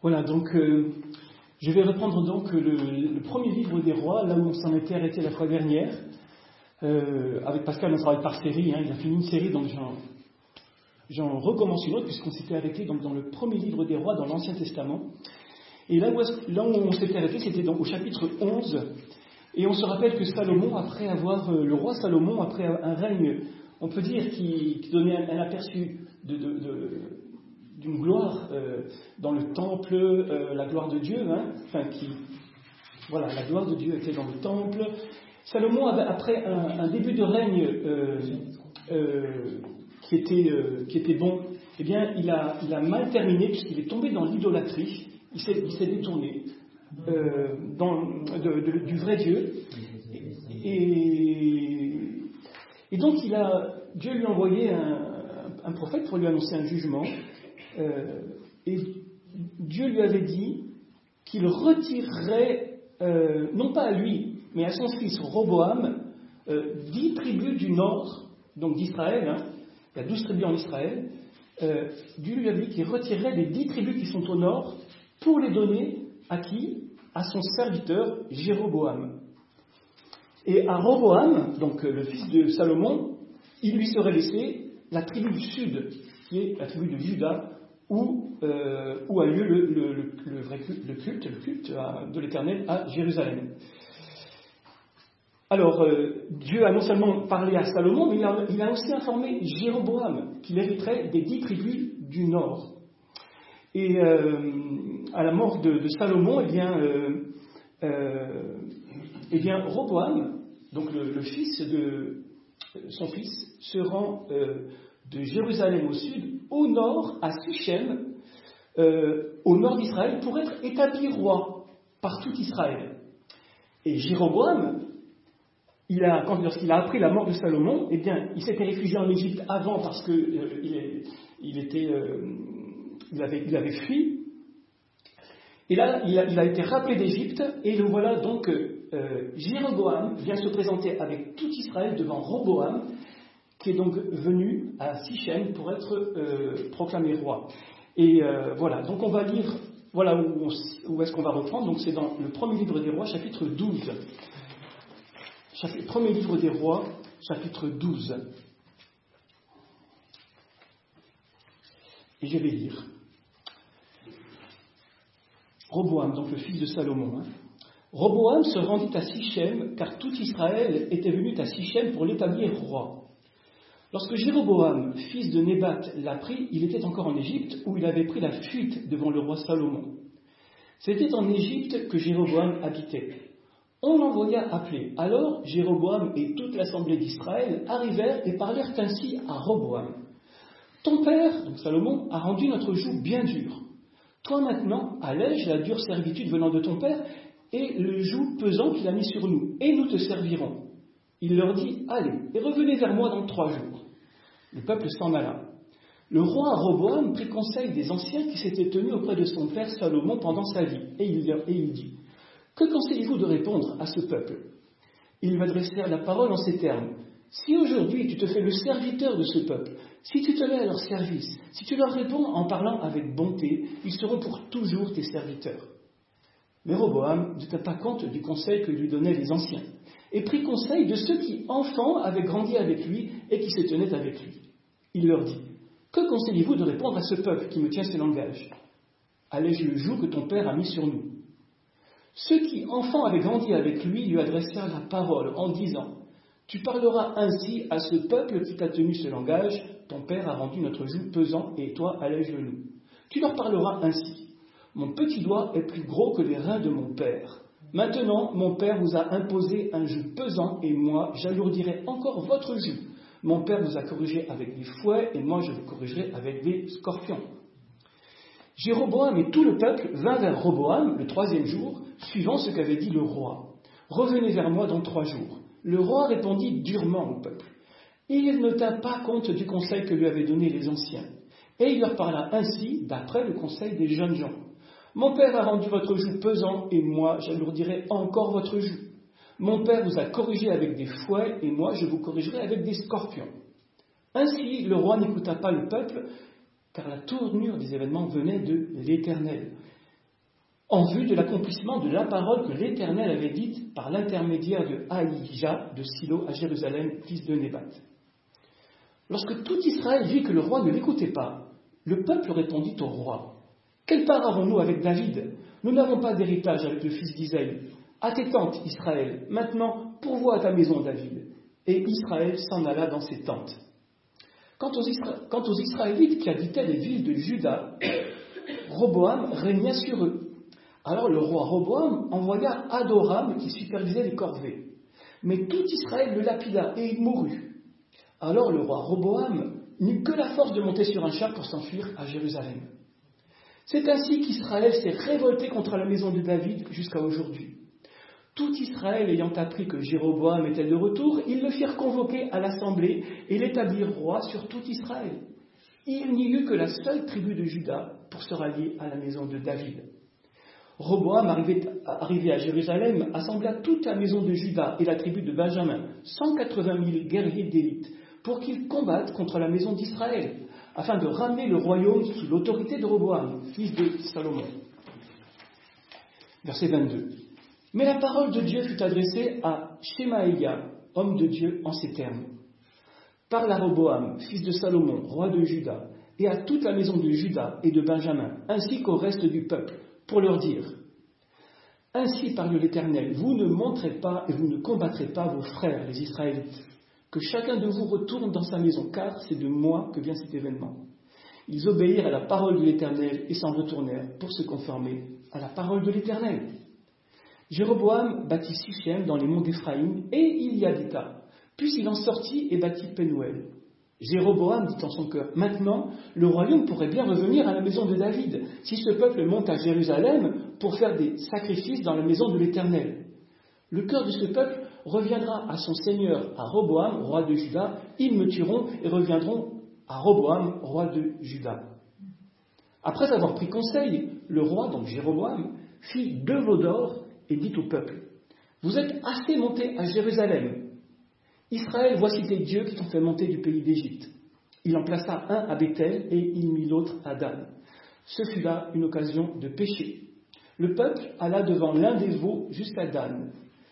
Voilà, donc je vais reprendre donc le premier livre des rois, là où on s'en était arrêté la fois dernière. Avec Pascal, on travaille par série, il a fini une série, donc j'en recommence une autre, puisqu'on s'était arrêté donc, dans le premier livre des rois, dans l'Ancien Testament. Et là où on s'était arrêté, c'était donc au chapitre 11, et on se rappelle que Salomon, le roi Salomon, après un règne, on peut dire, qui donnait un aperçu d'une gloire dans le temple, la gloire de Dieu, la gloire de Dieu était dans le temple. Salomon, après un début de règne qui était bon, eh bien, il a mal terminé puisqu'il est tombé dans l'idolâtrie. Il s'est détourné du vrai Dieu. Et donc, Dieu lui a envoyé un prophète pour lui annoncer un jugement. Et Dieu lui avait dit qu'il retirerait, non pas à lui, mais à son fils Roboam, 10 tribus du nord, donc d'Israël, il y a 12 tribus en Israël. Dieu lui a dit qu'il retirerait les 10 tribus qui sont au nord pour les donner à qui? À son serviteur Jéroboam. Et à Roboam, donc le fils de Salomon, il lui serait laissé la tribu du sud, qui est la tribu de Juda, où a lieu le culte de l'Éternel à Jérusalem. Alors, Dieu a non seulement parlé à Salomon, mais il a aussi informé Jéroboam qu'il hériterait des 10 tribus du nord. Et à la mort de Salomon, Roboam, donc son fils, se rend de Jérusalem au sud, au nord, à Sichem, au nord d'Israël, pour être établi roi par tout Israël. Et Jéroboam, lorsqu'il a appris la mort de Salomon, eh bien, il s'était réfugié en Égypte avant parce que il avait fui. Et là, il a été rappelé d'Égypte, et le voilà donc, Jéroboam vient se présenter avec tout Israël devant Roboam, qui est donc venu à Sichem pour être proclamé roi. Et voilà, donc on va lire, voilà où est-ce qu'on va reprendre, donc c'est dans le premier livre des rois, chapitre 12. Premier livre des rois, chapitre 12. Et je vais lire. Roboam, donc le fils de Salomon. Roboam se rendit à Sichem, car tout Israël était venu à Sichem pour l'établir roi. Lorsque Jéroboam, fils de Nébat, l'apprit, il était encore en Égypte, où il avait pris la fuite devant le roi Salomon. C'était en Égypte que Jéroboam habitait. On l'envoya appeler. Alors Jéroboam et toute l'assemblée d'Israël arrivèrent et parlèrent ainsi à Roboam. Ton père, donc Salomon, a rendu notre joug bien dur. Toi maintenant, allège la dure servitude venant de ton père et le joug pesant qu'il a mis sur nous, et nous te servirons. Il leur dit, allez, et revenez vers moi dans 3 jours. Le peuple s'en alla. Le roi Roboam prit conseil des anciens qui s'étaient tenus auprès de son père Salomon pendant sa vie, et il dit, que conseillez-vous de répondre à ce peuple? Ils m'adressèrent la parole en ces termes. Si aujourd'hui tu te fais le serviteur de ce peuple, si tu te mets à leur service, si tu leur réponds en parlant avec bonté, ils seront pour toujours tes serviteurs. Mais Roboam ne tint pas compte du conseil que lui donnaient les anciens, et prit conseil de ceux qui, enfants, avaient grandi avec lui et qui se tenaient avec lui. Il leur dit, que conseillez-vous de répondre à ce peuple qui me tient ce langage? Allège le joug que ton père a mis sur nous. Ceux qui, enfants, avaient grandi avec lui adressèrent la parole en disant, tu parleras ainsi à ce peuple qui t'a tenu ce langage, ton père a rendu notre joug pesant et toi allège-le-nous. Tu leur parleras ainsi, mon petit doigt est plus gros que les reins de mon père. Maintenant, mon père vous a imposé un joug pesant et moi, j'alourdirai encore votre joug. Mon père vous a corrigé avec des fouets et moi, je vous corrigerai avec des scorpions. Jéroboam et tout le peuple vint vers Roboam le 3e jour, suivant ce qu'avait dit le roi. Revenez vers moi dans 3 jours. Le roi répondit durement au peuple. Il ne tint pas compte du conseil que lui avaient donné les anciens. Et il leur parla ainsi, d'après le conseil des jeunes gens. Mon père a rendu votre joug pesant, et moi j'alourdirai encore votre joug. Mon père vous a corrigé avec des fouets, et moi je vous corrigerai avec des scorpions. Ainsi le roi n'écouta pas le peuple, car la tournure des événements venait de l'Éternel. en vue de l'accomplissement de la parole que l'Éternel avait dite par l'intermédiaire de Ahija de Silo à Jérusalem, fils de Nébat. Lorsque tout Israël vit que le roi ne l'écoutait pas, le peuple répondit au roi: « Quelle part avons-nous avec David? Nous n'avons pas d'héritage avec le fils d'Isaïe. À tes tentes, Israël, maintenant pourvois à ta maison, David. » Et Israël s'en alla dans ses tentes. Quant aux Israélites qui habitaient les villes de Juda, Roboam régna sur eux. Alors le roi Roboam envoya Adoram qui supervisait les corvées. Mais tout Israël le lapida et il mourut. Alors le roi Roboam n'eut que la force de monter sur un char pour s'enfuir à Jérusalem. C'est ainsi qu'Israël s'est révolté contre la maison de David jusqu'à aujourd'hui. Tout Israël ayant appris que Jéroboam était de retour, ils le firent convoquer à l'assemblée et l'établirent roi sur tout Israël. Il n'y eut que la seule tribu de Juda pour se rallier à la maison de David. Roboam, arrivé à Jérusalem, assembla toute la maison de Juda et la tribu de Benjamin, 180 000 guerriers d'élite, pour qu'ils combattent contre la maison d'Israël, afin de ramener le royaume sous l'autorité de Roboam, fils de Salomon. Verset 22. Mais la parole de Dieu fut adressée à Shemaïa, homme de Dieu, en ces termes. Parle à Roboam, fils de Salomon, roi de Juda, et à toute la maison de Juda et de Benjamin, ainsi qu'au reste du peuple, pour leur dire: Ainsi parle l'Éternel, vous ne monterez pas et vous ne combattrez pas vos frères, les Israélites. Que chacun de vous retourne dans sa maison, car c'est de moi que vient cet événement. Ils obéirent à la parole de l'Éternel et s'en retournèrent pour se conformer à la parole de l'Éternel. Jéroboam bâtit Sichem dans les monts d'Éphraïm, et il y habita. Puis il en sortit et bâtit Pénuel. Jéroboam dit en son cœur: Maintenant, le royaume pourrait bien revenir à la maison de David, si ce peuple monte à Jérusalem pour faire des sacrifices dans la maison de l'Éternel. Le cœur de ce peuple reviendra à son seigneur, à Roboam, roi de Juda. Ils me tueront et reviendront à Roboam, roi de Juda. Après avoir pris conseil, le roi, donc Jéroboam, fit 2 veaux d'or et dit au peuple: Vous êtes assez montés à Jérusalem. Israël, voici tes dieux qui t'ont fait monter du pays d'Égypte. Il en plaça un à Béthel et il mit l'autre à Dan. Ce fut là une occasion de péché. Le peuple alla devant l'un des veaux jusqu'à Dan.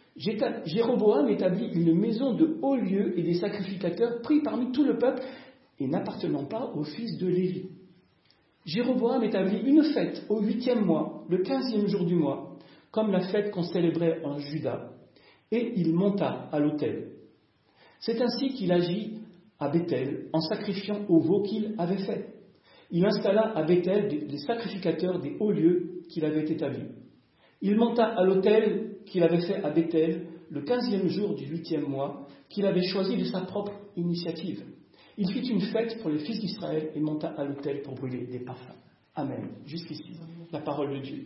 Jéroboam établit une maison de hauts lieux et des sacrificateurs pris parmi tout le peuple et n'appartenant pas aux fils de Lévi. Jéroboam établit une fête au 8e mois, le 15e jour du mois, comme la fête qu'on célébrait en Juda, et il monta à l'autel. C'est ainsi qu'il agit à Béthel, en sacrifiant au veau qu'il avait fait. Il installa à Béthel des sacrificateurs des hauts lieux qu'il avait établis. Il monta à l'autel qu'il avait fait à Béthel le 15e jour du 8e mois, qu'il avait choisi de sa propre initiative. Il fit une fête pour les fils d'Israël et monta à l'autel pour brûler des parfums. Amen. Jusqu'ici, la parole de Dieu.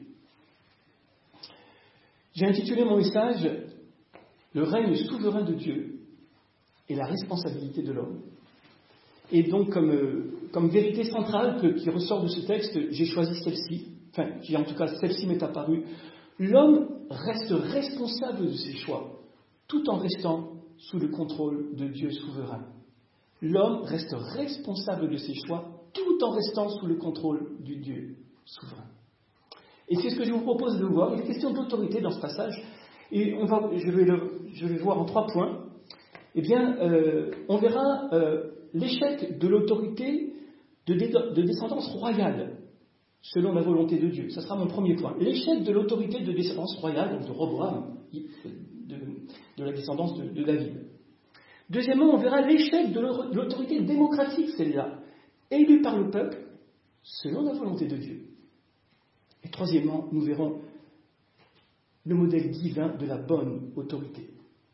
J'ai intitulé mon message « Le règne souverain de Dieu et la responsabilité de l'homme ». Et donc, comme vérité centrale qui ressort de ce texte, j'ai choisi celle-ci, en tout cas celle-ci m'est apparue. L'homme reste responsable de ses choix, tout en restant sous le contrôle de Dieu souverain. L'homme reste responsable de ses choix, tout en restant sous le contrôle du Dieu souverain. Et c'est ce que je vous propose de voir. Il est question d'autorité dans ce passage, et je vais voir en 3 points. Eh bien, on verra l'échec de l'autorité de descendance royale, selon la volonté de Dieu. Ça sera mon premier point. L'échec de l'autorité de descendance royale, donc de Roboam, de la descendance de David. Deuxièmement, on verra l'échec de l'autorité démocratique, celle-là, élue par le peuple, selon la volonté de Dieu. Et troisièmement, nous verrons le modèle divin de la bonne autorité.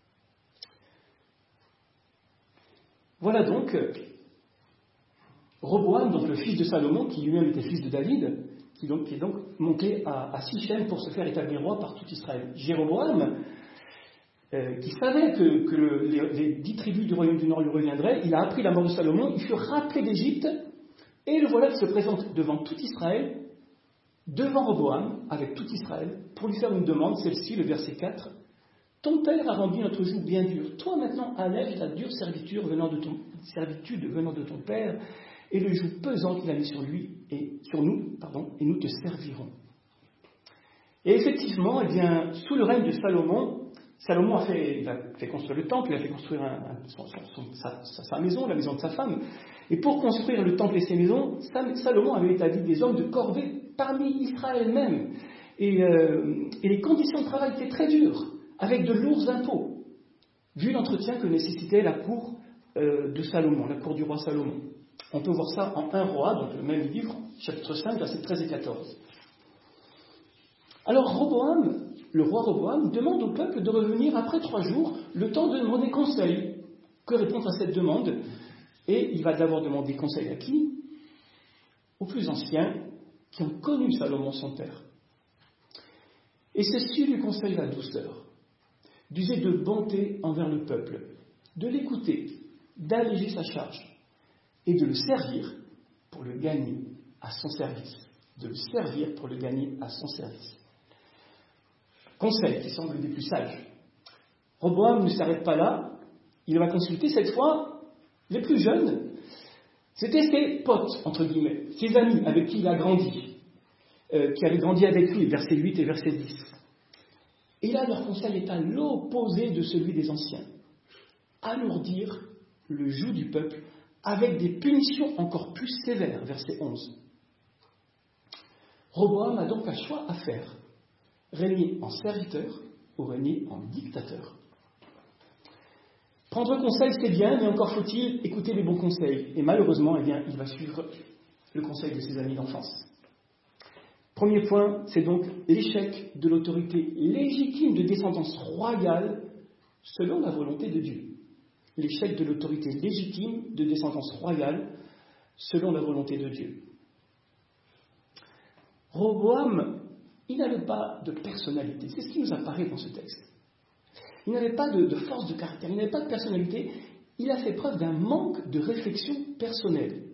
Voilà donc Roboam, donc le fils de Salomon, qui lui-même était fils de David, qui est donc monté à Sichem pour se faire établir roi par tout Israël. Jéroboam, qui savait que les 10 tribus du royaume du Nord lui reviendraient, il a appris la mort de Salomon, il fut rappelé d'Égypte, et le voilà qui se présente devant tout Israël, devant Roboam, avec tout Israël, pour lui faire une demande, celle-ci, le verset 4. « Ton père a rendu notre joug bien dur. Toi maintenant allège la dure servitude venant de ton père, et le joug pesant qu'il a mis sur lui et sur nous, et nous te servirons. » Et effectivement, eh bien, sous le règne de Salomon, Salomon a fait construire le temple, il a fait construire sa maison, la maison de sa femme. Et pour construire le temple et ses maisons, Salomon avait établi des hommes de corvée parmi Israël même. Et les conditions de travail étaient très dures, avec de lourds impôts, vu l'entretien que nécessitait la cour de Salomon, la cour du roi Salomon. On peut voir ça en 1 Roi, donc le même livre, chapitre 5, versets 13 et 14. Alors le roi Roboam, demande au peuple de revenir après 3 jours, le temps de demander conseil. Que répondre à cette demande? Et il va d'abord demander conseil à qui? Aux plus anciens qui ont connu Salomon son père. Et ceux-ci lui conseillent la douceur, d'user de bonté envers le peuple, de l'écouter, d'alléger sa charge et de le servir pour le gagner à son service. De le servir pour le gagner à son service. Conseil qui semble des plus sages. Roboam ne s'arrête pas là, il va consulter cette fois les plus jeunes. C'était ses potes, entre guillemets, ses amis avec qui il a grandi, qui avaient grandi avec lui, verset 8 et verset 10. Et là, leur conseil est à l'opposé de celui des anciens. Alourdir le joug du peuple avec des punitions encore plus sévères, verset 11. Roboam a donc un choix à faire. Régner en serviteur ou régner en dictateur. Prendre conseil, c'est bien, mais encore faut-il écouter les bons conseils. Et malheureusement, eh bien, il va suivre le conseil de ses amis d'enfance. Premier point, c'est donc l'échec de l'autorité légitime de descendance royale selon la volonté de Dieu. L'échec de l'autorité légitime de descendance royale selon la volonté de Dieu. Roboam, il n'avait pas de personnalité. C'est ce qui nous apparaît dans ce texte. Il n'avait pas de force de caractère, il n'avait pas de personnalité. Il a fait preuve d'un manque de réflexion personnelle.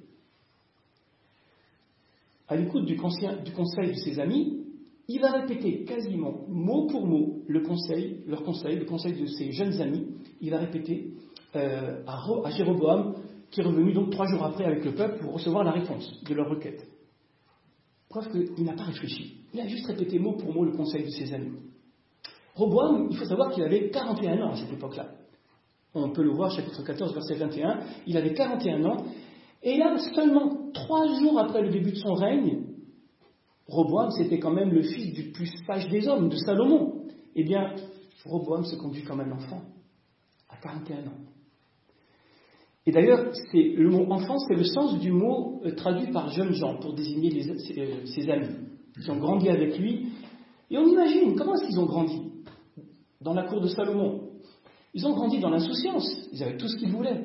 À l'écoute du conseil de ses amis, il va répéter quasiment mot pour mot le conseil de ses jeunes amis. Il va répéter à Jéroboam, qui est revenu donc 3 jours après avec le peuple pour recevoir la réponse de leur requête. Preuve qu'il n'a pas réfléchi. Il a juste répété mot pour mot le conseil de ses amis. Roboam, il faut savoir qu'il avait 41 ans à cette époque-là. On peut le voir, chapitre 14, verset 21. Il avait 41 ans. Et là, seulement 3 jours après le début de son règne, Roboam, c'était quand même le fils du plus sage des hommes, de Salomon. Eh bien, Roboam se conduit comme un enfant, à 41 ans. Et d'ailleurs, le mot enfant, c'est le sens du mot traduit par jeunes gens pour désigner ses amis qui ont grandi avec lui. Et on imagine, comment est-ce qu'ils ont grandi dans la cour de Salomon? Ils ont grandi dans l'insouciance, ils avaient tout ce qu'ils voulaient.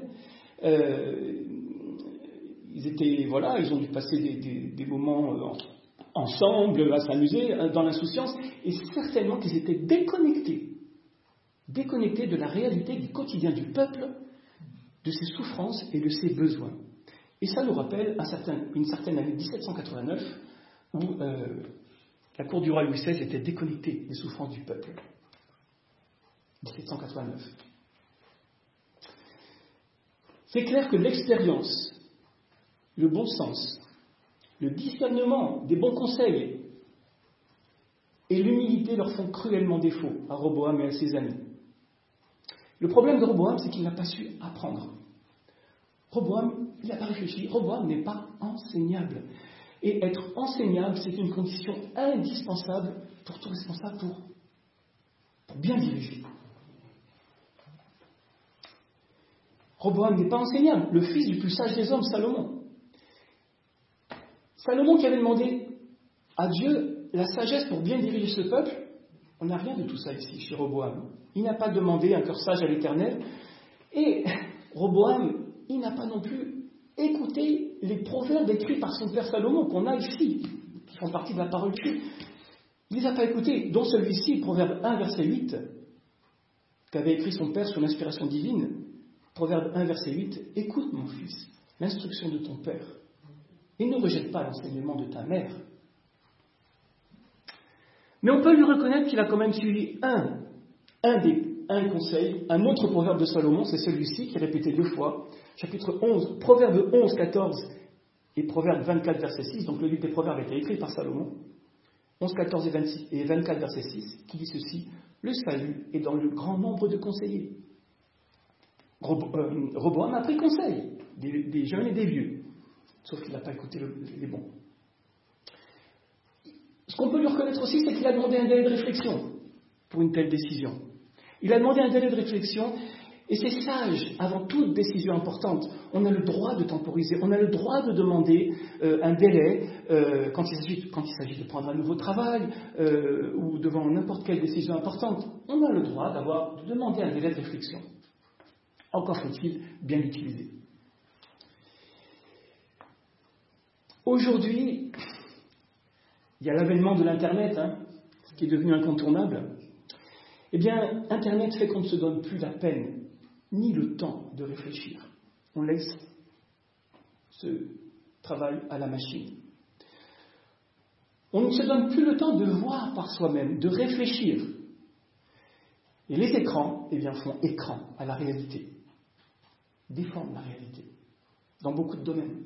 Ils ont dû passer des moments ensemble, à s'amuser, dans l'insouciance, et certainement qu'ils étaient déconnectés de la réalité du quotidien du peuple, de ses souffrances et de ses besoins. Et ça nous rappelle une certaine année 1789, où la cour du roi Louis XVI était déconnectée des souffrances du peuple. 1789. C'est clair que l'expérience, le bon sens, le discernement des bons conseils et l'humilité leur font cruellement défaut à Roboam et à ses amis. Le problème de Roboam, c'est qu'il n'a pas su apprendre. Roboam, il n'a pas réfléchi. Roboam n'est pas enseignable. Et être enseignable, c'est une condition indispensable pour tout responsable, pour bien diriger. Roboam n'est pas enseignable. Le fils du plus sage des hommes, Salomon. Salomon qui avait demandé à Dieu la sagesse pour bien diriger ce peuple, on n'a rien de tout ça ici, chez Roboam. Il n'a pas demandé un cœur sage à l'Éternel. Et Roboam, il n'a pas non plus écouté les proverbes écrits par son père Salomon, qu'on a ici, qui font partie de la parole de Dieu. Il ne les a pas écoutés, dont celui-ci, Proverbe 1, verset 8, qu'avait écrit son père sous l'inspiration divine. Proverbe 1, verset 8, « Écoute, mon fils, l'instruction de ton père, et ne rejette pas l'enseignement de ta mère. » Mais on peut lui reconnaître qu'il a quand même suivi un conseil, un autre proverbe de Salomon, c'est celui-ci qui est répété 2 fois, chapitre 11, Proverbe 11, 14 et Proverbe 24, verset 6, donc le livre des Proverbes a été écrit par Salomon. 11, 14 et 24, verset 6, qui dit ceci: le salut est dans le grand nombre de conseillers. Roboam a pris conseil des jeunes et des vieux, sauf qu'il n'a pas écouté les bons. Ce qu'on peut lui reconnaître aussi, c'est qu'il a demandé un délai de réflexion pour une telle décision. Il a demandé un délai de réflexion, et c'est sage avant toute décision importante. On a le droit de temporiser, on a le droit de demander un délai quand il s'agit de prendre un nouveau travail ou devant n'importe quelle décision importante. On a le droit de demander un délai de réflexion. Encore faut-il bien l'utiliser. Aujourd'hui, il y a l'avènement de l'Internet, qui est devenu incontournable. Eh bien, Internet fait qu'on ne se donne plus la peine ni le temps de réfléchir. On laisse ce travail à la machine. On ne se donne plus le temps de voir par soi-même, de réfléchir. Et les écrans, font écran à la réalité, déforment la réalité, dans beaucoup de domaines.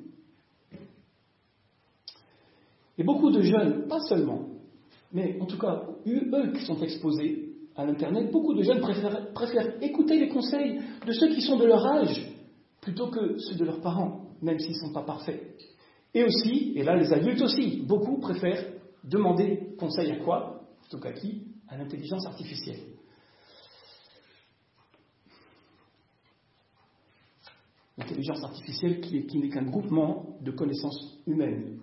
Et beaucoup de jeunes, pas seulement, mais en tout cas, eux qui sont exposés à l'Internet, beaucoup de jeunes préfèrent écouter les conseils de ceux qui sont de leur âge plutôt que ceux de leurs parents, même s'ils ne sont pas parfaits. Et aussi, et là les adultes aussi, beaucoup préfèrent demander conseil à quoi? Plutôt qu'à qui? À l'intelligence artificielle. L'intelligence artificielle qui n'est qu'un groupement de connaissances humaines.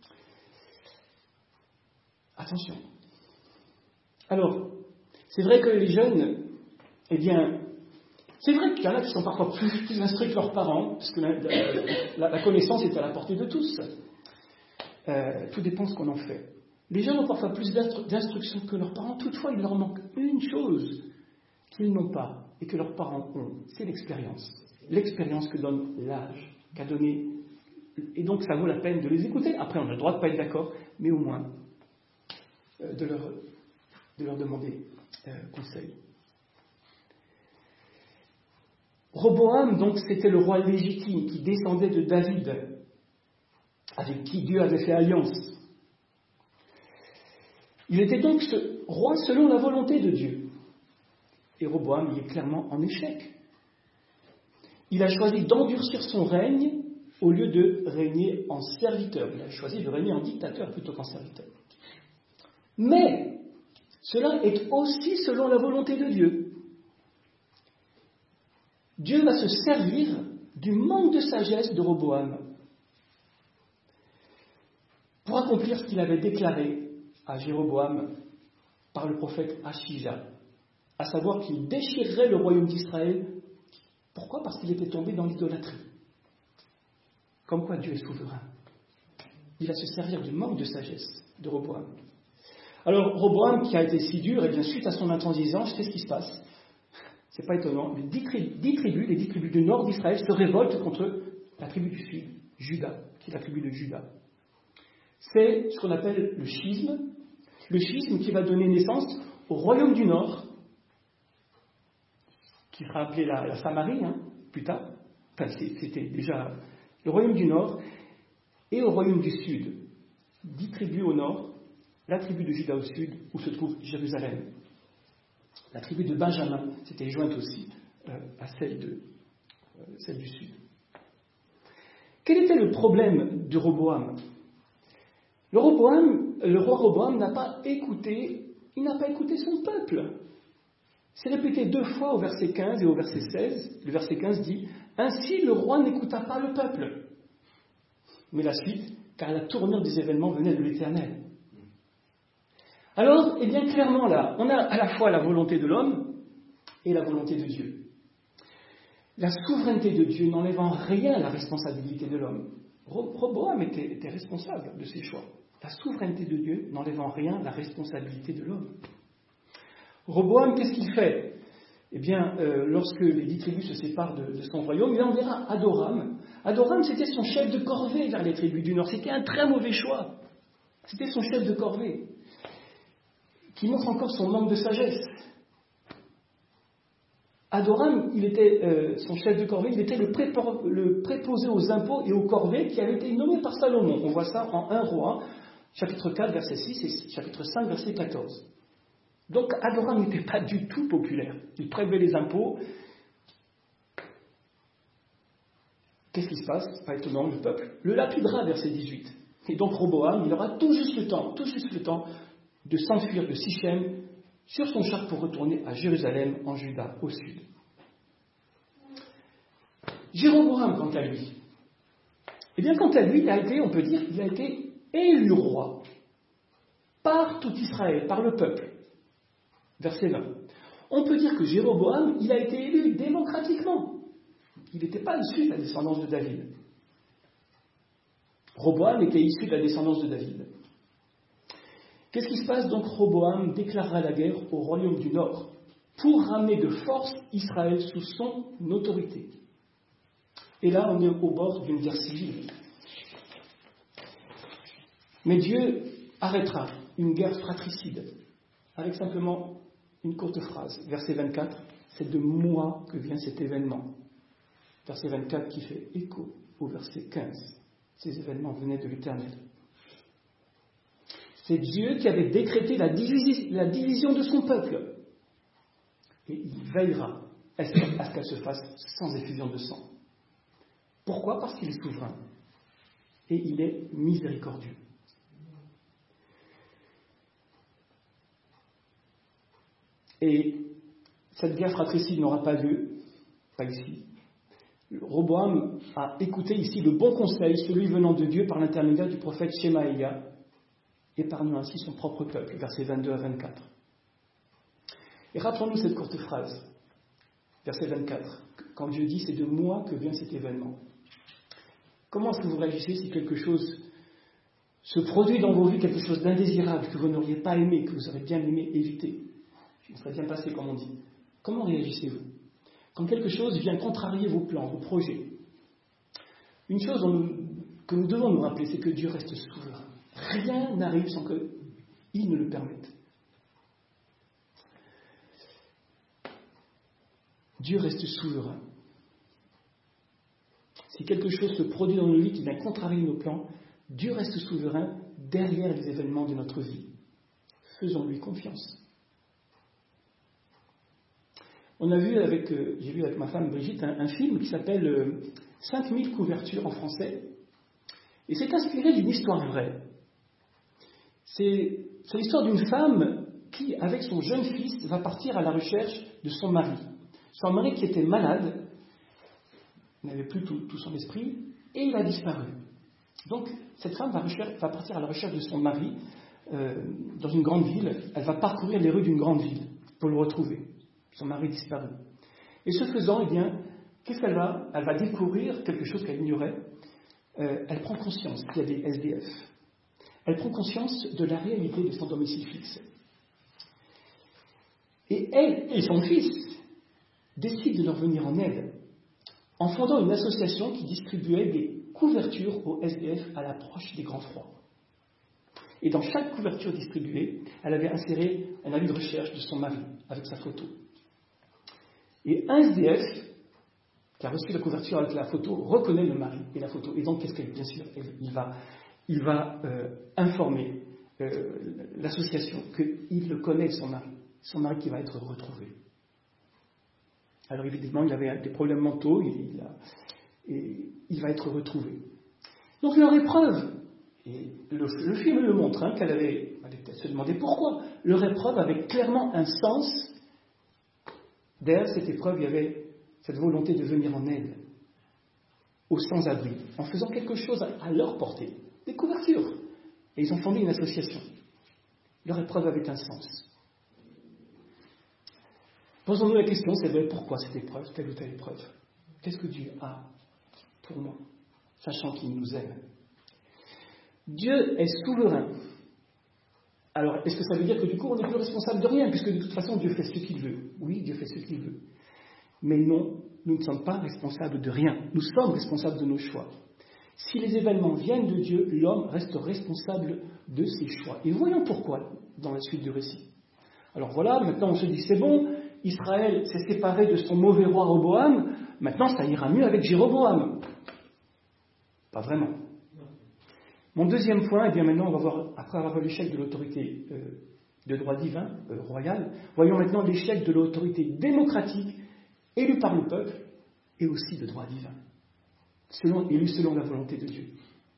Attention. Alors, c'est vrai que les jeunes, c'est vrai qu'il y en a qui sont parfois plus instruits que leurs parents, parce que la connaissance est à la portée de tous. Tout dépend de ce qu'on en fait. Les jeunes ont parfois plus d'instructions que leurs parents, toutefois il leur manque une chose qu'ils n'ont pas et que leurs parents ont, c'est l'expérience. L'expérience que donne l'âge, qu'a donné. Et donc ça vaut la peine de les écouter. Après on a le droit de ne pas être d'accord, mais au moins de leur demander conseil. Roboam, donc, c'était le roi légitime qui descendait de David, avec qui Dieu avait fait alliance. Il était donc ce roi selon la volonté de Dieu. Et Roboam y est clairement en échec. Il a choisi d'endurcir son règne au lieu de régner en serviteur. Il a choisi de régner en dictateur plutôt qu'en serviteur. Mais cela est aussi selon la volonté de Dieu. Dieu va se servir du manque de sagesse de Roboam pour accomplir ce qu'il avait déclaré à Jéroboam par le prophète Achija, à savoir qu'il déchirerait le royaume d'Israël. Pourquoi? Parce qu'il était tombé dans l'idolâtrie. Comme quoi Dieu est souverain. Il va se servir du manque de sagesse de Roboam. Alors, Roboam, qui a été si dur, et bien suite à son intransigeance, qu'est-ce qui se passe? C'est pas étonnant. Les 10 tribus du nord d'Israël se révoltent contre la tribu du sud, Juda, qui est la tribu de Juda. C'est ce qu'on appelle le schisme qui va donner naissance au royaume du nord, qui sera appelé la Samarie, plus tard. Enfin, c'était déjà le royaume du nord, et au royaume du sud. 10 tribus au nord, la tribu de Juda au sud, où se trouve Jérusalem. La tribu de Benjamin s'était jointe aussi à celle du sud. Quel était le problème de Roboam? Le roi Roboam n'a pas écouté son peuple. C'est répété 2 fois au verset 15 et au verset 16. Le verset 15 dit « Ainsi le roi n'écouta pas le peuple ». Mais la suite, car la tournure des événements venait de l'Éternel. Alors, clairement là, on a à la fois la volonté de l'homme et la volonté de Dieu. La souveraineté de Dieu n'enlève en rien la responsabilité de l'homme. Roboam était responsable de ses choix. La souveraineté de Dieu n'enlève en rien la responsabilité de l'homme. Roboam, qu'est-ce qu'il fait? Lorsque les 10 tribus se séparent de son royaume, il enverra Adoram. Adoram, c'était son chef de corvée vers les tribus du Nord. C'était un très mauvais choix. C'était son chef de corvée, qui montre encore son manque de sagesse. Adoram, il était son chef de corvée, il était le préposé aux impôts et aux corvées qui avait été nommé par Salomon. On voit ça en 1 Roi, chapitre 4, verset 6 et chapitre 5, verset 14. Donc Adoram n'était pas du tout populaire. Il prélevait les impôts. Qu'est-ce qui se passe? Pas étonnant, le peuple le lapidera, verset 18. Et donc Roboam, il aura tout juste le temps de s'enfuir de Sichem sur son char pour retourner à Jérusalem, en Juda, au sud. Jéroboam, quant à lui, on peut dire qu'il a été élu roi par tout Israël, par le peuple. Verset 20. On peut dire que Jéroboam, il a été élu démocratiquement. Il n'était pas issu de la descendance de David. Roboam était issu de la descendance de David. Qu'est-ce qui se passe donc? Roboam déclarera la guerre au royaume du Nord pour ramener de force Israël sous son autorité. Et là, on est au bord d'une guerre civile. Mais Dieu arrêtera une guerre fratricide avec simplement une courte phrase. Verset 24, c'est de moi que vient cet événement. Verset 24 qui fait écho au verset 15. Ces événements venaient de l'Éternel. C'est Dieu qui avait décrété la division de son peuple. Et il veillera à ce qu'elle se fasse sans effusion de sang. Pourquoi? Parce qu'il est souverain. Et il est miséricordieux. Et cette guerre fratricide n'aura pas lieu, pas ici. Roboam a écouté ici le bon conseil, celui venant de Dieu par l'intermédiaire du prophète Shemaïa, épargnant ainsi son propre peuple, versets 22 à 24. Et rappelons-nous cette courte phrase, verset 24, quand Dieu dit « c'est de moi que vient cet événement ». Comment est-ce que vous réagissez si quelque chose se produit dans vos vies, quelque chose d'indésirable que vous n'auriez pas aimé, que vous auriez bien aimé éviter? Il serait bien passé, comme on dit. Comment réagissez-vous quand quelque chose vient contrarier vos plans, vos projets? Une chose que nous devons nous rappeler, c'est que Dieu reste souverain. Rien n'arrive sans qu'il ne le permette. Dieu reste souverain. Si quelque chose se produit dans nos vies qui vient contrarier nos plans, Dieu reste souverain derrière les événements de notre vie. Faisons-lui confiance. On a vu j'ai vu avec ma femme Brigitte un film qui s'appelle 5000 couvertures en français. Et c'est inspiré d'une histoire vraie. C'est l'histoire d'une femme qui, avec son jeune fils, va partir à la recherche de son mari. Son mari qui était malade, n'avait plus tout son esprit, et il a disparu. Donc, cette femme va partir à la recherche de son mari dans une grande ville. Elle va parcourir les rues d'une grande ville pour le retrouver. Son mari disparu. Et ce faisant, eh bien, qu'est-ce qu'elle va? Elle va découvrir quelque chose qu'elle ignorait. Elle prend conscience qu'il y a des SDF. Elle prend conscience de la réalité de son domicile fixe. Et elle et son fils décident de leur venir en aide en fondant une association qui distribuait des couvertures aux SDF à l'approche des grands froids. Et dans chaque couverture distribuée, elle avait inséré un avis de recherche de son mari avec sa photo. Et un SDF, qui a reçu la couverture avec la photo, reconnaît le mari et la photo. Et donc, qu'est-ce qu'elle, bien sûr, il va informer l'association qu'il le connaît, son mari qui va être retrouvé. Alors évidemment, il avait des problèmes mentaux, et il va être retrouvé. Donc leur épreuve, et le film le montre, qu'elle allait peut-être se demander pourquoi, leur épreuve avait clairement un sens. Derrière cette épreuve, il y avait cette volonté de venir en aide aux sans-abri, en faisant quelque chose à leur portée, des couvertures. Et ils ont fondé une association. Leur épreuve avait un sens. Posons-nous la question, c'est vrai, pourquoi cette épreuve, telle ou telle épreuve? Qu'est-ce que Dieu a pour moi, sachant qu'il nous aime? Dieu est souverain. Alors, est-ce que ça veut dire que du coup, on n'est plus responsable de rien, puisque de toute façon, Dieu fait ce qu'il veut? Oui, Dieu fait ce qu'il veut. Mais non, nous ne sommes pas responsables de rien. Nous sommes responsables de nos choix. Si les événements viennent de Dieu, l'homme reste responsable de ses choix. Et voyons pourquoi dans la suite du récit. Alors voilà, maintenant on se dit, c'est bon, Israël s'est séparé de son mauvais roi Roboam, maintenant ça ira mieux avec Jéroboam. Pas vraiment. Mon deuxième point, et bien maintenant, on va voir, après avoir vu l'échec de l'autorité de droit divin, royal, voyons maintenant l'échec de l'autorité démocratique élue par le peuple et aussi de droit divin, élu selon la volonté de Dieu.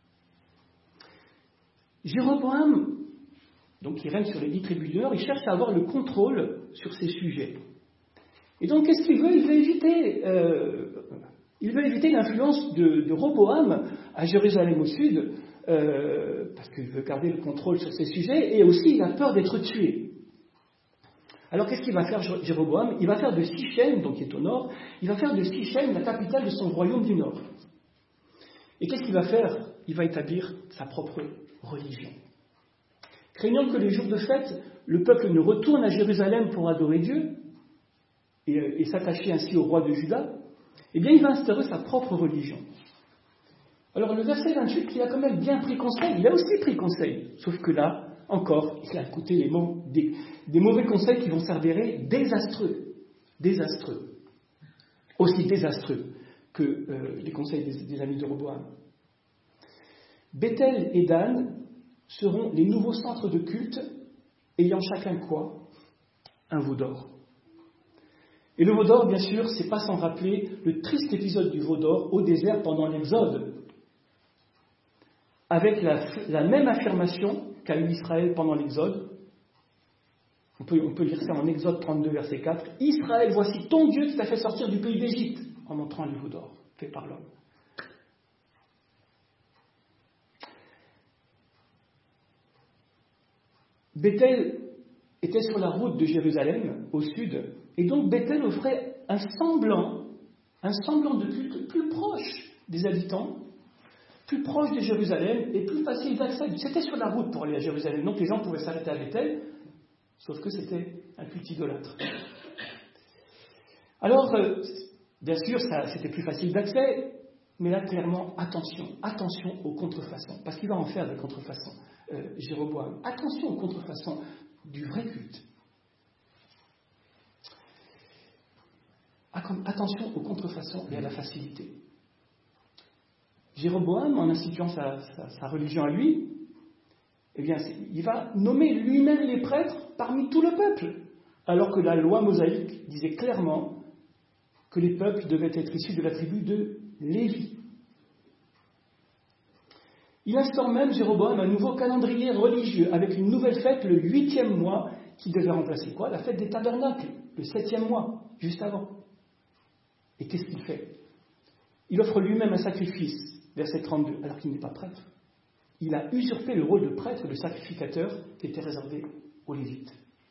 Jéroboam, donc qui règne sur les 10 tribus du Nord, il cherche à avoir le contrôle sur ces sujets. Et donc, qu'est-ce qu'il veut ? Il veut éviter l'influence de Roboam à Jérusalem au sud, parce qu'il veut garder le contrôle sur ces sujets, et aussi il a peur d'être tué. Alors qu'est-ce qu'il va faire Jéroboam ? Il va faire de Sichem, donc qui est au nord, il va faire de Sichem la capitale de son royaume du nord. Et qu'est-ce qu'il va faire ? Il va établir sa propre religion. Craignant que les jours de fête, le peuple ne retourne à Jérusalem pour adorer Dieu, et s'attacher ainsi au roi de Juda, eh bien il va instaurer sa propre religion. Alors le verset 28, il a quand même bien pris conseil, il a aussi pris conseil, sauf que là, encore, il a écouté des mauvais conseils qui vont s'avérer désastreux, aussi désastreux que les conseils des amis de Roboam. Bethel et Dan seront les nouveaux centres de culte, ayant chacun quoi ? Un veau d'or. Et le veau d'or, bien sûr, c'est pas sans rappeler le triste épisode du veau d'or au désert pendant l'Exode, avec la même affirmation qu'a eu Israël pendant l'Exode. On peut lire ça en Exode 32, verset 4. « Israël, voici ton Dieu qui t'a fait sortir du pays d'Égypte » en montrant le veau d'or fait par l'homme. Bethel était sur la route de Jérusalem, au sud, et donc Bethel offrait un semblant de culte plus proche des habitants, plus proche de Jérusalem et plus facile d'accès. C'était sur la route pour aller à Jérusalem, donc les gens pouvaient s'arrêter à Bethel, sauf que c'était un culte idolâtre. Alors, bien sûr, c'était plus facile d'accès, mais là, clairement, attention aux contrefaçons, parce qu'il va en faire des contrefaçons, Jéroboam. Attention aux contrefaçons du vrai culte. Attention aux contrefaçons et à la facilité. Jéroboam, en instituant sa religion à lui, eh bien, il va nommer lui-même les prêtres parmi tout le peuple, alors que la loi mosaïque disait clairement que les peuples devaient être issus de la tribu de Lévi. Il instaure même, Jéroboam, un nouveau calendrier religieux avec une nouvelle fête le 8e mois qui devait remplacer quoi ? La fête des tabernacles, le 7e mois, juste avant. Et qu'est-ce qu'il fait ? Il offre lui-même un sacrifice, verset 32, alors qu'il n'est pas prêtre. Il a usurpé le rôle de prêtre, de sacrificateur, qui était réservé aux Lévites.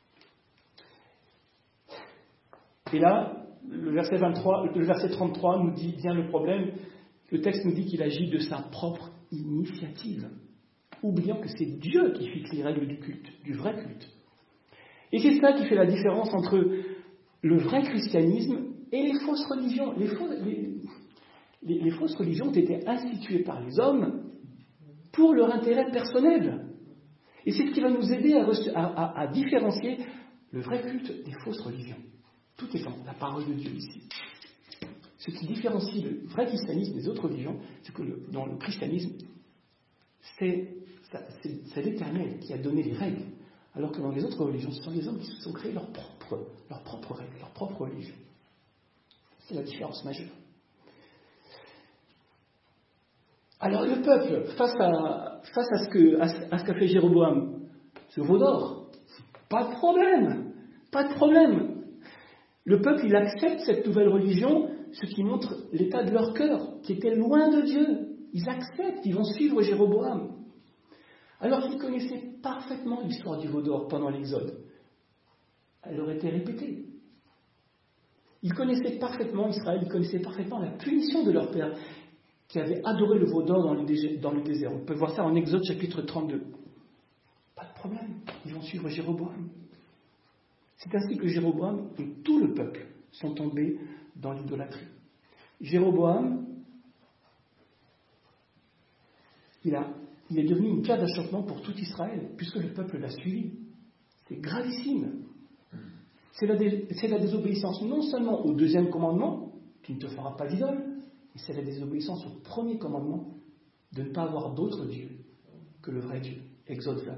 Et là, le verset 33 nous dit bien le problème. Le texte nous dit qu'il agit de sa propre initiative, oubliant que c'est Dieu qui fixe les règles du culte, du vrai culte. Et c'est ça qui fait la différence entre le vrai christianisme et les fausses religions. Les fausses religions ont été instituées par les hommes pour leur intérêt personnel. Et c'est ce qui va nous aider à différencier le vrai culte des fausses religions. Tout est dans la parole de Dieu ici. Ce qui différencie le vrai christianisme des autres religions, c'est que dans le christianisme, c'est l'Éternel qui a donné les règles, alors que dans les autres religions, ce sont les hommes qui se sont créés leurs propres règles, leur propre religion. C'est la différence majeure. Alors le peuple, face à ce qu'a fait Jéroboam, ce veau d'or, pas de problème. Le peuple, il accepte cette nouvelle religion, ce qui montre l'état de leur cœur, qui était loin de Dieu. Ils acceptent, ils vont suivre Jéroboam. Alors qu'ils connaissaient parfaitement l'histoire du veau d'or pendant l'Exode. Elle aurait été répétée. Ils connaissaient parfaitement Israël, ils connaissaient parfaitement la punition de leur père, qui avait adoré le veau d'or dans le désert. On peut voir ça en Exode chapitre 32. Pas de problème, ils vont suivre Jéroboam. C'est ainsi que Jéroboam et tout le peuple sont tombés dans l'idolâtrie. Jéroboam, il est devenu une pierre d'achoppement pour tout Israël, puisque le peuple l'a suivi. C'est gravissime. C'est la désobéissance non seulement au 2e commandement, qui ne te fera pas d'idole, mais c'est la désobéissance au 1er commandement, de ne pas avoir d'autres dieux que le vrai Dieu. Exode 20.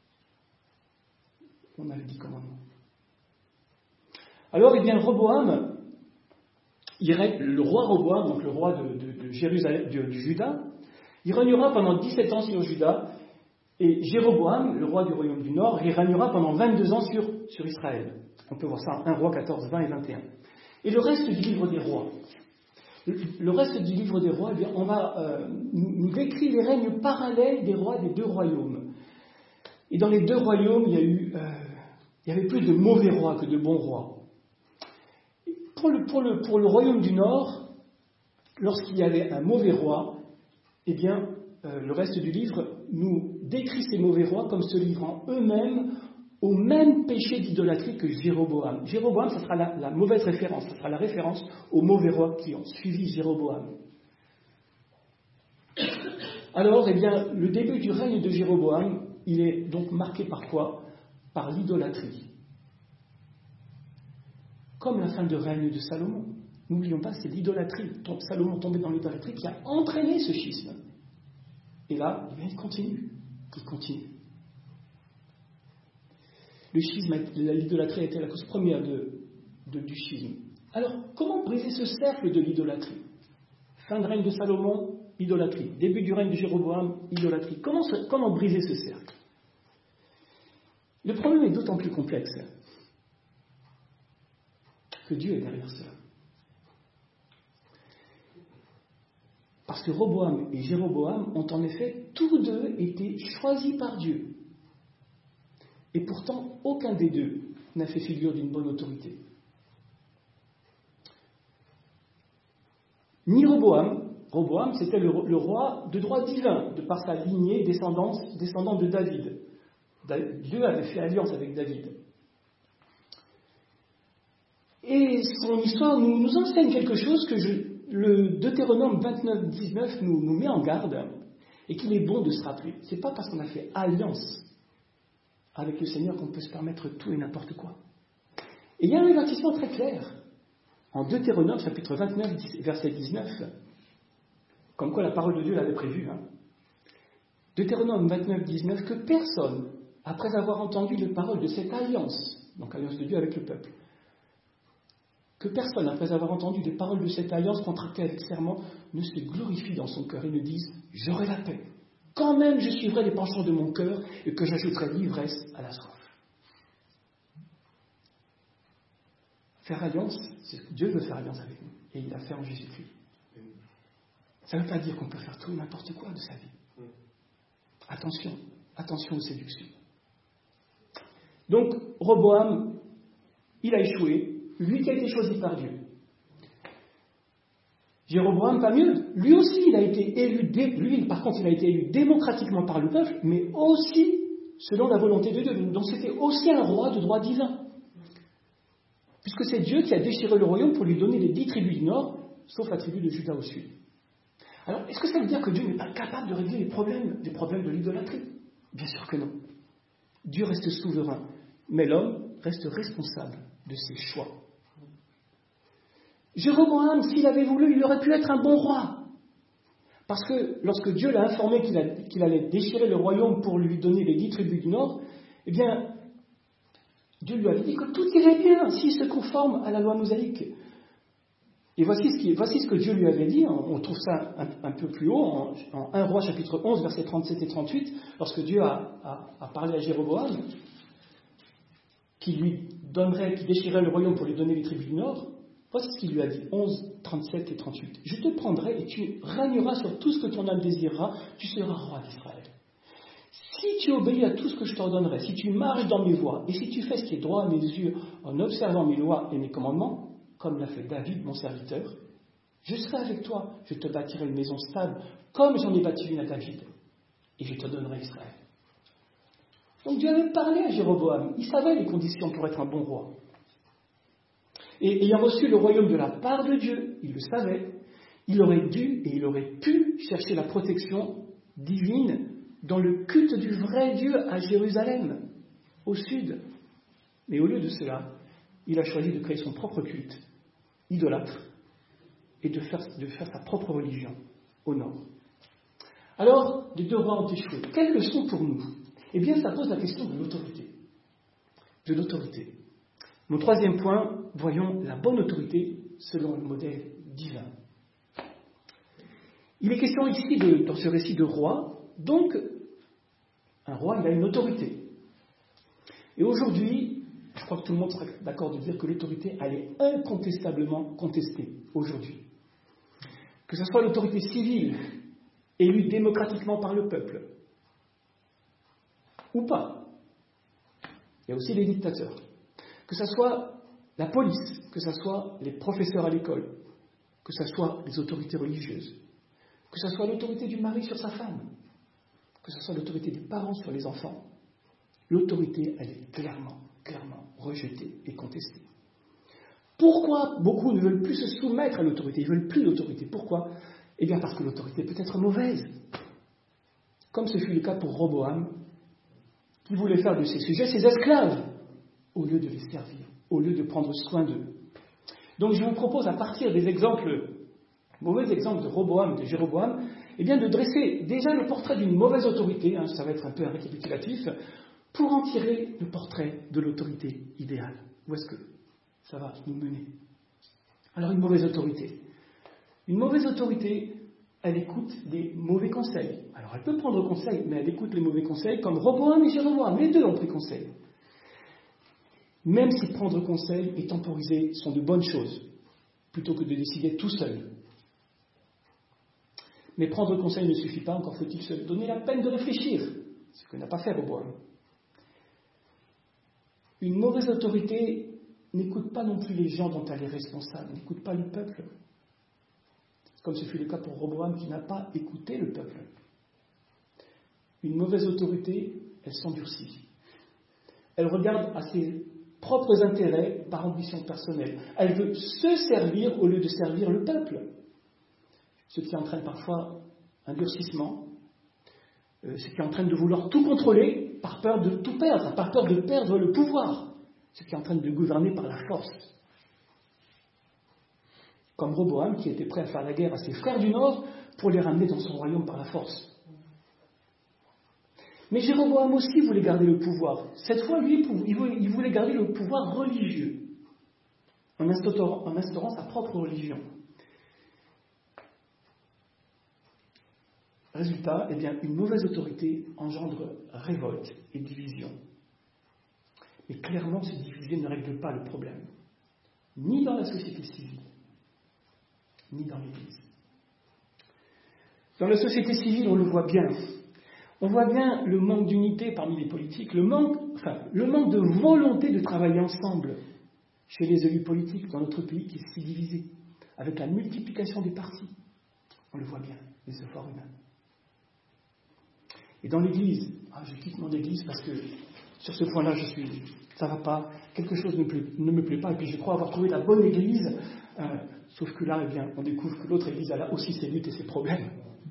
On a le 10 commandements. Alors, Roboam, le roi Roboam, donc le roi de Jérusalem, du Juda, il régnera pendant 17 ans sur Juda, et Jéroboam, le roi du royaume du Nord, il régnera pendant 22 ans sur Israël. On peut voir ça en 1 Roi 14, 20 et 21. Et le reste du livre des rois. Le reste du livre des rois, on va nous décrit les règnes parallèles des rois des deux royaumes. Et dans les deux royaumes, il y avait plus de mauvais rois que de bons rois. Pour le royaume du Nord, lorsqu'il y avait un mauvais roi, le reste du livre nous décrit ces mauvais rois comme se livrant eux-mêmes au même péché d'idolâtrie que Jéroboam. Jéroboam, ça sera la mauvaise référence, ça sera la référence aux mauvais rois qui ont suivi Jéroboam. Alors, le début du règne de Jéroboam, il est donc marqué par quoi? Par l'idolâtrie. Comme la fin de règne de Salomon. N'oublions pas, c'est l'idolâtrie. Salomon tombé dans l'idolâtrie qui a entraîné ce schisme. Et là, il continue. Il continue. Le schisme, l'idolâtrie a été la cause première du schisme. Alors, comment briser ce cercle de l'idolâtrie? Fin de règne de Salomon, idolâtrie. Début du règne de Jéroboam, idolâtrie. Comment briser ce cercle? Le problème est d'autant plus complexe que Dieu est derrière cela. Parce que Roboam et Jéroboam ont en effet tous deux été choisis par Dieu. Et pourtant, aucun des deux n'a fait figure d'une bonne autorité. Ni Roboam, c'était le roi de droit divin, de par sa lignée descendant de David. Dieu avait fait alliance avec David. Et son histoire nous enseigne quelque chose que le Deutéronome 29, 19 nous met en garde, et qu'il est bon de se rappeler. C'est pas parce qu'on a fait alliance avec le Seigneur qu'on peut se permettre tout et n'importe quoi. Et il y a un avertissement très clair en Deutéronome chapitre 29, verset 19, comme quoi la parole de Dieu l'avait prévu. Deutéronome 29, 19, que personne, après avoir entendu les paroles de cette alliance, donc alliance de Dieu avec le peuple, que personne, après avoir entendu les paroles de cette alliance contractée avec serment, ne se glorifie dans son cœur et ne dise « J'aurai la paix, quand même je suivrai les penchants de mon cœur et que j'ajouterai l'ivresse à la soif. » Faire alliance, c'est que Dieu veut faire alliance avec nous, et il l'a fait en Jésus-Christ. Ça ne veut pas dire qu'on peut faire tout et n'importe quoi de sa vie. Attention aux séductions. Donc, Roboam, il a échoué, lui qui a été choisi par Dieu. Jéroboam, pas mieux. Lui aussi, il a été élu, il a été élu démocratiquement par le peuple, mais aussi selon la volonté de Dieu. Donc c'était aussi un roi de droit divin. Puisque c'est Dieu qui a déchiré le royaume pour lui donner les 10 tribus du nord, sauf la tribu de Juda au sud. Alors, est-ce que ça veut dire que Dieu n'est pas capable de régler les problèmes de l'idolâtrie? Bien sûr que non. Dieu reste souverain, mais l'homme reste responsable de ses choix. Jéroboam, s'il avait voulu, il aurait pu être un bon roi. Parce que lorsque Dieu l'a informé qu'il allait déchirer le royaume pour lui donner les 10 tribus du nord, Dieu lui avait dit que tout irait bien s'il se conforme à la loi mosaïque. Et voici ce que Dieu lui avait dit, on trouve ça un peu plus haut, en 1 Roi chapitre 11, versets 37 et 38, lorsque Dieu a parlé à Jéroboam, qui déchirerait le royaume pour lui donner les tribus du nord. Voici ce qu'il lui a dit, 11, 37 et 38. « Je te prendrai et tu régneras sur tout ce que ton âme désirera, tu seras roi d'Israël. Si tu obéis à tout ce que je t'ordonnerai, si tu marches dans mes voies, et si tu fais ce qui est droit à mes yeux en observant mes lois et mes commandements, comme l'a fait David, mon serviteur, je serai avec toi, je te bâtirai une maison stable, comme j'en ai bâti une à David, et je te donnerai Israël. » Donc Dieu avait parlé à Jéroboam, il savait les conditions pour être un bon roi. Et ayant reçu le royaume de la part de Dieu, il le savait, il aurait dû et il aurait pu chercher la protection divine dans le culte du vrai Dieu à Jérusalem, au sud. Mais au lieu de cela, il a choisi de créer son propre culte, idolâtre, et de faire sa propre religion au nord. Alors, les 2 rois ont échoué. Quelle leçon pour nous? Eh bien, ça pose la question de l'autorité. De l'autorité. Mon 3e point, voyons la bonne autorité selon le modèle divin. Il est question ici, dans ce récit de roi, donc, un roi, il a une autorité. Et aujourd'hui, je crois que tout le monde sera d'accord de dire que l'autorité, elle est incontestablement contestée aujourd'hui. Que ce soit l'autorité civile, élue démocratiquement par le peuple, ou pas. Il y a aussi les dictateurs. Que ce soit la police, que ce soit les professeurs à l'école, que ce soit les autorités religieuses, que ce soit l'autorité du mari sur sa femme, que ce soit l'autorité des parents sur les enfants, l'autorité, elle est clairement rejetée et contestée. Pourquoi beaucoup ne veulent plus se soumettre à l'autorité? Ils ne veulent plus d'autorité. Pourquoi? Eh bien parce que l'autorité peut être mauvaise. Comme ce fut le cas pour Roboam, qui voulait faire de ses sujets ses esclaves, au lieu de les servir, au lieu de prendre soin d'eux. Donc je vous propose, à partir des mauvais exemples de Roboam et de Jéroboam, eh bien de dresser déjà le portrait d'une mauvaise autorité, ça va être un peu un récapitulatif, pour en tirer le portrait de l'autorité idéale. Où est-ce que ça va nous mener? Alors une mauvaise autorité. Une mauvaise autorité, elle écoute des mauvais conseils. Alors elle peut prendre conseil, mais elle écoute les mauvais conseils, comme Roboam et Jéroboam. Les 2 ont pris conseil. Même si prendre conseil et temporiser sont de bonnes choses, plutôt que de décider tout seul. Mais prendre conseil ne suffit pas, encore faut-il se donner la peine de réfléchir, ce que n'a pas fait Roboam. Une mauvaise autorité n'écoute pas non plus les gens dont elle est responsable, n'écoute pas le peuple. Comme ce fut le cas pour Roboam qui n'a pas écouté le peuple. Une mauvaise autorité, elle s'endurcit. Elle regarde à ses propres intérêts par ambition personnelle. Elle veut se servir au lieu de servir le peuple. Ce qui entraîne parfois un durcissement, ce qui entraîne de vouloir tout contrôler par peur de tout perdre, par peur de perdre le pouvoir, ce qui entraîne de gouverner par la force. Comme Roboam qui était prêt à faire la guerre à ses frères du Nord pour les ramener dans son royaume par la force. Mais Jéroboam aussi voulait garder le pouvoir. Cette fois, lui, il voulait garder le pouvoir religieux, en instaurant sa propre religion. Résultat, eh bien, une mauvaise autorité engendre révolte et division. Mais clairement, se diviser ne règle pas le problème, ni dans la société civile, ni dans l'Église. Dans la société civile, on le voit bien. On voit bien le manque d'unité parmi les politiques, le manque de volonté de travailler ensemble chez les élus politiques dans notre pays qui est si divisé, avec la multiplication des partis. On le voit bien, les efforts humains. Et dans l'Église, je quitte mon Église parce que sur ce point-là, ça va pas, quelque chose ne me plaît pas, et puis je crois avoir trouvé la bonne Église, sauf que là, eh bien, on découvre que l'autre Église a aussi ses luttes et ses problèmes.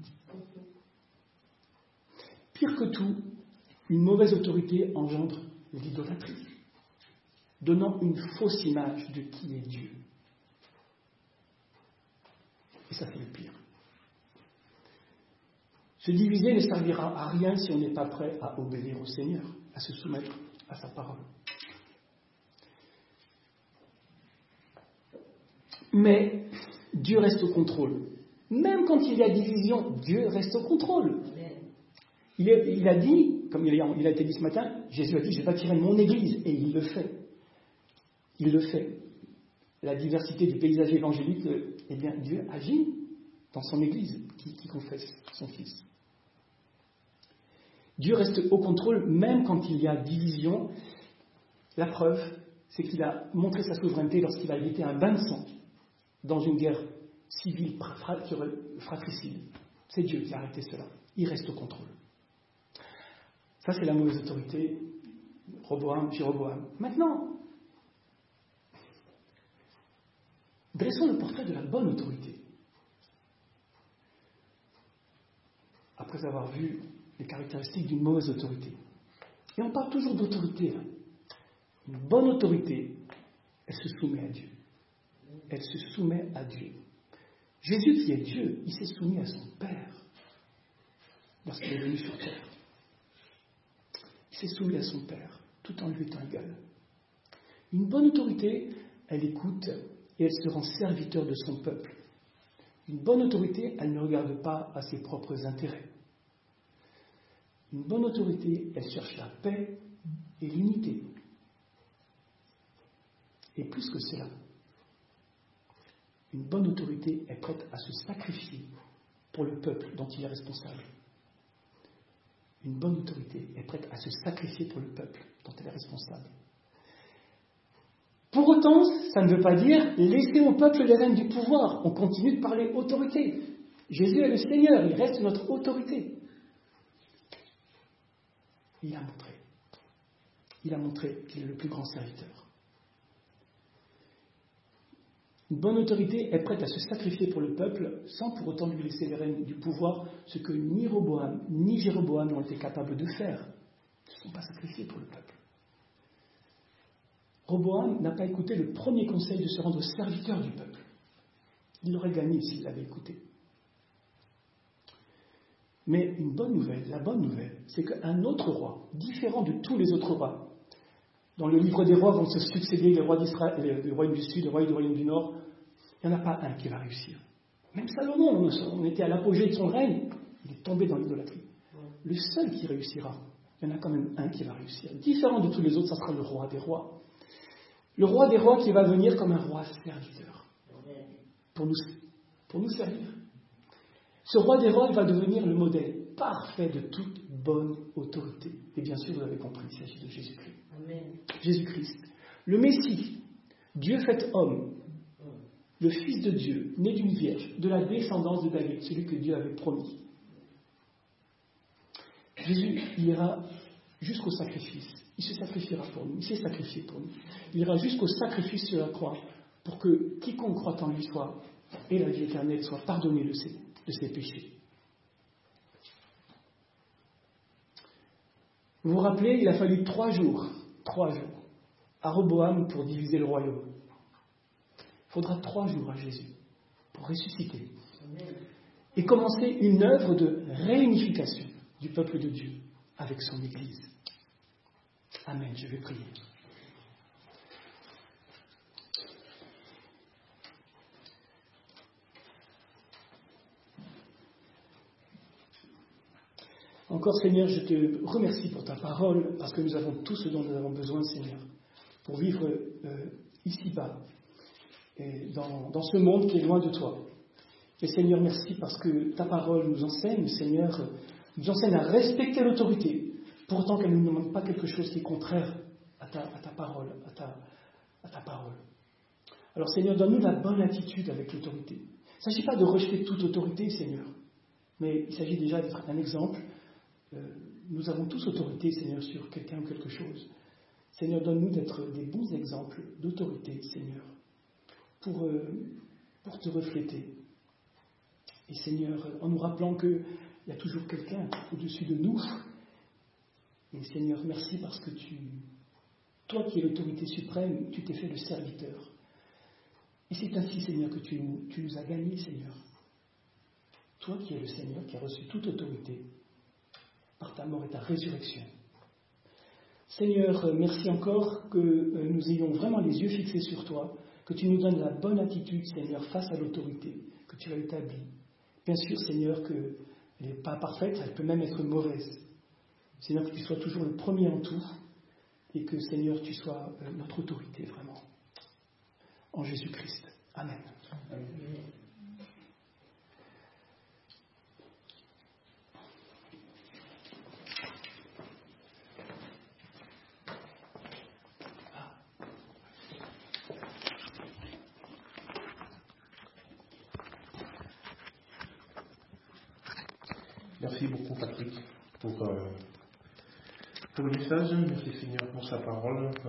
Pire que tout, une mauvaise autorité engendre l'idolâtrie, donnant une fausse image de qui est Dieu. Et ça fait le pire. Se diviser ne servira à rien si on n'est pas prêt à obéir au Seigneur, à se soumettre à sa parole. Mais Dieu reste au contrôle. Même quand il y a division, Dieu reste au contrôle. Il a dit, comme il a été dit ce matin, Jésus a dit, je bâtirai mon église, et il le fait. Il le fait. La diversité du paysage évangélique, eh bien, Dieu agit dans son église qui confesse son Fils. Dieu reste au contrôle même quand il y a division. La preuve, c'est qu'il a montré sa souveraineté lorsqu'il a évité un bain de sang dans une guerre civile fratricide. C'est Dieu qui a arrêté cela. Il reste au contrôle. Ça, c'est la mauvaise autorité, Jéroboam. Maintenant, dressons le portrait de la bonne autorité. Après avoir vu les caractéristiques d'une mauvaise autorité. Et on parle toujours d'autorité. Une bonne autorité, elle se soumet à Dieu. Elle se soumet à Dieu. Jésus qui est Dieu, il s'est soumis à son Père. lorsqu'il est venu sur terre. Il s'est soumis à son Père, tout en lui étant égal. Une bonne autorité, elle écoute et elle se rend serviteur de son peuple. Une bonne autorité, elle ne regarde pas à ses propres intérêts. Une bonne autorité, elle cherche la paix et l'unité. Et plus que cela, une bonne autorité est prête à se sacrifier pour le peuple dont il est responsable. Une bonne autorité est prête à se sacrifier pour le peuple dont elle est responsable. Pour autant, ça ne veut pas dire laisser au peuple les rênes du pouvoir. On continue de parler autorité. Jésus est le Seigneur, il reste notre autorité. Il a montré qu'il est le plus grand serviteur. Une bonne autorité est prête à se sacrifier pour le peuple sans pour autant lui laisser les rênes du pouvoir, ce que ni Roboam ni Jéroboam n'ont été capables de faire. Ils ne se sont pas sacrifiés pour le peuple. Roboam n'a pas écouté le premier conseil de se rendre serviteur du peuple. Il l'aurait gagné s'il l'avait écouté. Mais la bonne nouvelle, c'est qu'un autre roi, différent de tous les autres rois, dans le livre des rois vont se succéder les rois d'Israël, le royaume du sud, le royaume du nord, il n'y en a pas un qui va réussir. Même Salomon, on était à l'apogée de son règne, il est tombé dans l'idolâtrie. Le seul qui réussira, il y en a quand même un qui va réussir. Différent de tous les autres, ça sera le roi des rois. Le roi des rois qui va venir comme un roi serviteur, pour nous servir. Ce roi des rois, il va devenir le modèle parfait de toute bonne autorité. Et bien sûr, vous l'avez compris, il s'agit de Jésus-Christ. Amen. Jésus-Christ, le Messie, Dieu fait homme, le Fils de Dieu, né d'une vierge, de la descendance de David, celui que Dieu avait promis. Jésus, il ira jusqu'au sacrifice. Il se sacrifiera pour nous. Il s'est sacrifié pour nous. Il ira jusqu'au sacrifice sur la croix pour que quiconque croit en lui soit, et la vie éternelle, soit pardonné de ses péchés. Vous vous rappelez, il a fallu 3 jours à Roboam pour diviser le royaume. Il faudra 3 jours à Jésus pour ressusciter et commencer une œuvre de réunification du peuple de Dieu avec son Église. Amen, je vais prier. Encore Seigneur, je te remercie pour ta parole, parce que nous avons tout ce dont nous avons besoin, Seigneur, pour vivre ici-bas, et dans ce monde qui est loin de toi. Et Seigneur, merci parce que ta parole nous enseigne, Seigneur, nous enseigne à respecter l'autorité, pourtant qu'elle ne nous demande pas quelque chose qui est contraire à ta parole, à ta parole. Alors Seigneur, donne-nous la bonne attitude avec l'autorité. Il ne s'agit pas de rejeter toute autorité, Seigneur, mais il s'agit déjà d'être un exemple. Nous avons tous autorité, Seigneur, sur quelqu'un ou quelque chose. Seigneur, donne-nous d'être des bons exemples d'autorité, Seigneur, pour te refléter. Et Seigneur, en nous rappelant qu'il y a toujours quelqu'un au-dessus de nous. Et Seigneur, merci parce que toi qui es l'autorité suprême, tu t'es fait le serviteur. Et c'est ainsi, Seigneur, que tu nous as gagnés, Seigneur. Toi qui es le Seigneur, qui a reçu toute autorité par ta mort et ta résurrection. Seigneur, merci encore que nous ayons vraiment les yeux fixés sur toi, que tu nous donnes la bonne attitude, Seigneur, face à l'autorité que tu as établie. Bien sûr, Seigneur, qu'elle n'est pas parfaite, elle peut même être mauvaise. Seigneur, que tu sois toujours le premier en tout, et que, Seigneur, tu sois notre autorité, vraiment. En Jésus-Christ. Amen. Amen. Merci beaucoup Patrick pour le message. Merci Seigneur pour sa parole.